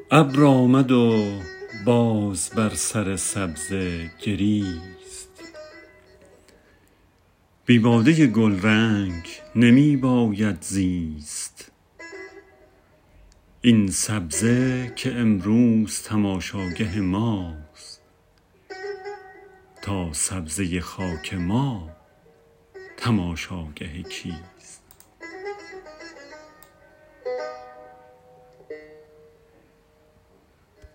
ابر آمد و باز بر سر سبزه گریست. بی باده گلرنگ نمی باید زیست. این سبزه که امروز تماشاگه ماست، تا سبزه خاک ما تماشاگه کیست؟